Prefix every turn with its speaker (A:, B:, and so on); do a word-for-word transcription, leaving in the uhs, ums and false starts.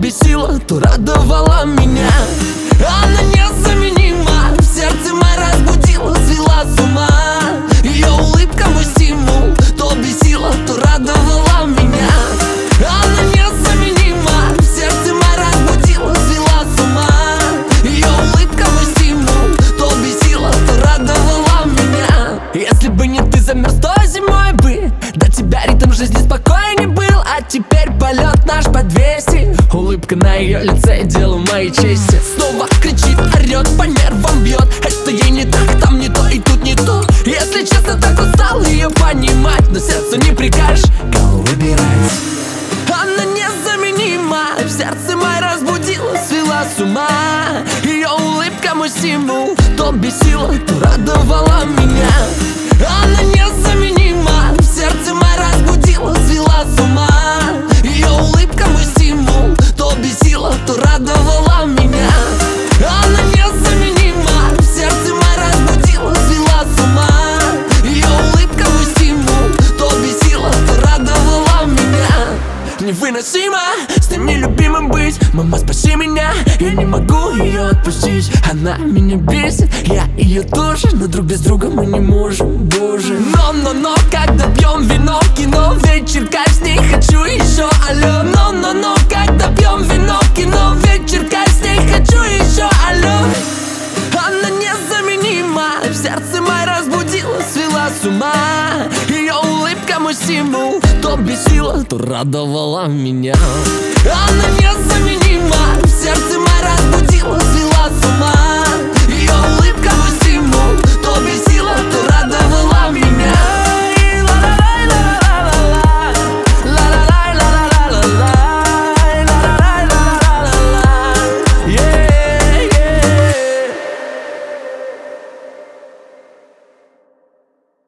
A: бесила, то радовала меня. Она незаменима, в сердце мое разбудила, свела с ума. Ее улыбка мой стимул, то бесила, то радовала меня. Она незаменима, в сердце мое разбудила, свела с ума. Ее улыбка мой стимул, то бесила, то радовала меня. Если бы не ты, замерз той зимой бы, до тебя ритм жизни спокойней был. А теперь полет наш по двести, улыбка на ее лице, дело моей чести. Снова кричит, орет, по нервам бьет. Это ей не так, там не то и тут не то. Если честно, так устал ее понимать, но сердцу не прикажешь, кого выбирать. Она незаменима, в сердце мое разбудила, свела с ума. Ее улыбка мой стимул, то бесила, то радовала меня. Она незаменима, в сердце мое разбудила, свела с ума. Ее улыбка мой стимул, то бесила, то радовала меня. Она незаменима, в сердце мое разбудила, свела с ума. Ее улыбка мой стимул, то бесила, то радовала меня. Невыносимо с ним нелюбимым быть. Мама, спаси меня, я не могу ее отпустить. Она меня бесит, я ее тоже, но друг без друга мы не можем, боже. Но-но-но, когда пьем вино в кино, вечерка с ней хочу еще, алло. Но-но-но, когда пьем вино в кино, вечерка с ней хочу еще, алло. Она незаменима, в сердце мое разбудила, свела с ума. Ее улыбка мой стимул, то бесила, то радовала меня. Она незаменима, в сердце мое разбудила,